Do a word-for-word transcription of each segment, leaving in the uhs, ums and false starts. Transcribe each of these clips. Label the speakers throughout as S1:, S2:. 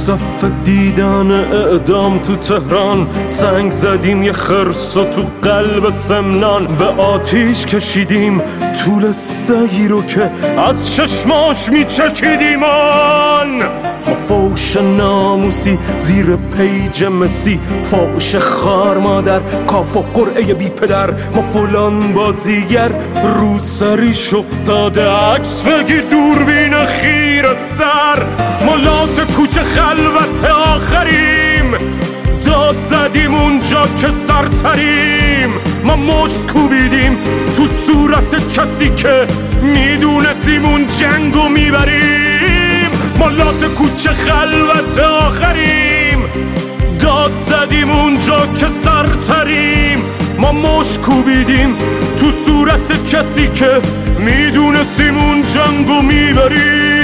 S1: صف دیدن اعدام تو تهران، سنگ زدیم یه خرس و تو قلب سمنان، و آتیش کشیدیم طول سگی رو که از چشماش میچکیدیم آن. ما فوش ناموسی زیر پیج مسی، فوش خار مادر کاف و قرعه بی پدر، ما فلان بازیگر رو سریش افتاده عکس بگی دوربین خیر سر، ما لات کوچه خلوت آخریم، داد زدیم اونجا که سرتریم، ما مشت کوبیدیم تو صورت کسی که میدونستیم اون جنگو میبریم، ما لات کوچه خلوت آخریم، داد زدیم اونجا که سرتریم، ما مشت کوبیدیم تو صورت کسی که میدونستیم اون جنگو میبریم.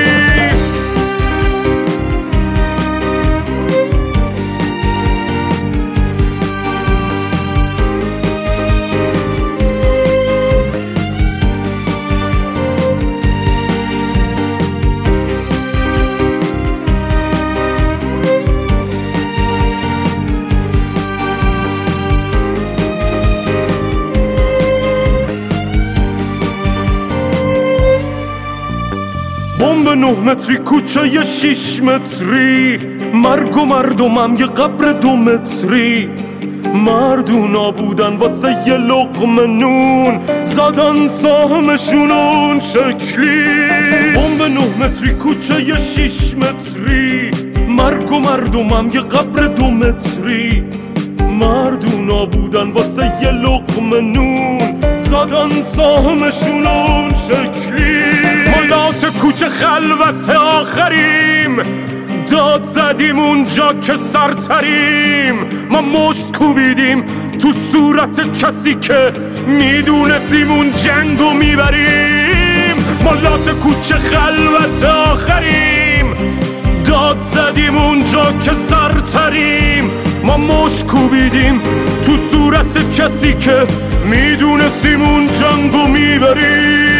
S1: بمب نه متری کوچه ی شیش متری، مرگ و مردمم یه قبر دو متری، مردونا بودن واسه یه لقمه نون، زدن سهمشون اون شکلی. بمب نه متری کوچه ی شیش متری، مرگ و مردمم یه قبر دو متری، مردونا بودن واسه یه لقمه نون، زدن سهمشون اون شکلی. مالات کوچه خلوت آخریم، داد زدیم اونجا که سرتریم، ما مشت کوبیدیم تو صورت کسی که میدونستیم اون جنگو میبریم، مالات کوچه خلوت آخریم، داد زدیم اونجا که سرتریم، ما مشت کوبیدیم تو صورت کسی که میدونستیم اون جنگو میبریم.